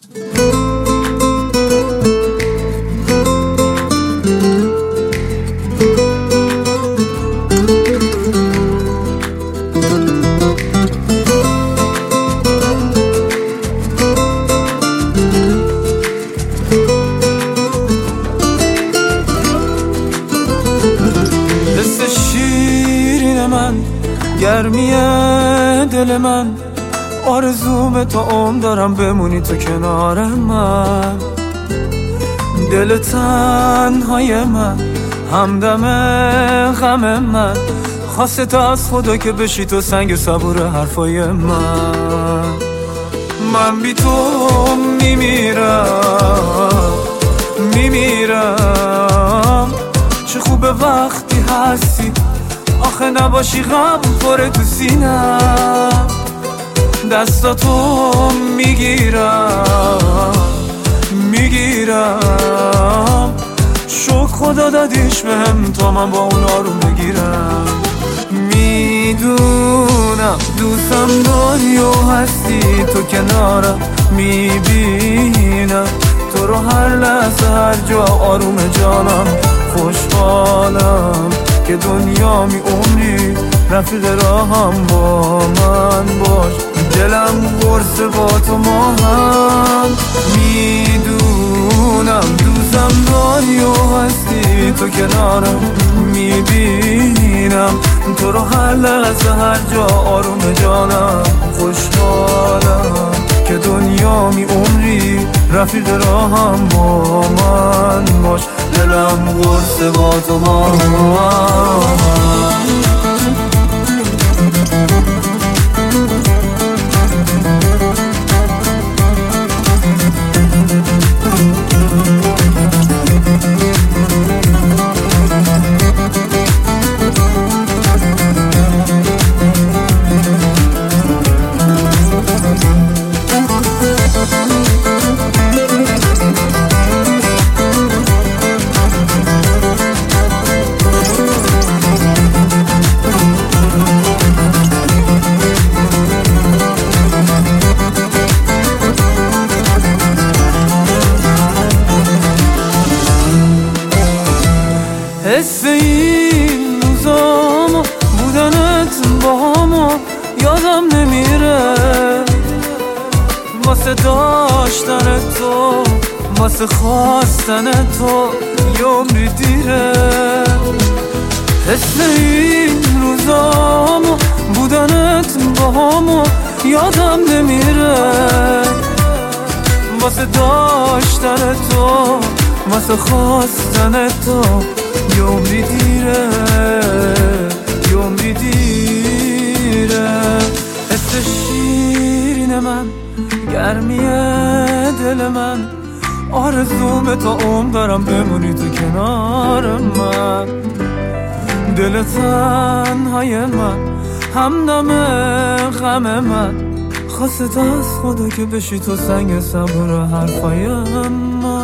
گرمی دل من آرزوم تا عمر دارم بمونی تو کنار من. دل تنهای من همدم غم من خواسته تا از خدا که بشی تو سنگ صبور حرفای من بی تو میمیرم چه خوبه وقتی هستی آخه نباشی غم پره تو سینم. دستاتو میگیرم شکر خدا دادیش بهم تا من با اون آروم بگیرم. میدونم دوستم داری و هستی تو کنارم، میبینم تو رو هر لحظه هر جا آروم جانم. خوشحالم که دنیا می عمری رفیق راهم با من باش. دلم قرصه با تو ما هم میدونم دوستم داری و هستی تو کنارم، میبینم تو رو هر لحظه هر جا آروم جانم. خوشحالم که دنیا می عمری رفیق راهم با من باش. دلم قرصه با تو ما هم. حس این روزامو بودنت با همو یادم نمیره، واسه داشتن تو واسه خواستن تو یه عمری دیره. حس این روزامو بودنت با همو یادم نمیره، واسه داشتن تو واسه خواستن تو یه عمری دیره، یه عمری دیره. حس شیرین من گرمی دل من آرزوم تا عمر دارم بمونی تو کنار من. دل تنهای من همدم غم من خواسته تا از خدا که بشی تو سنگ صبور حرفای من.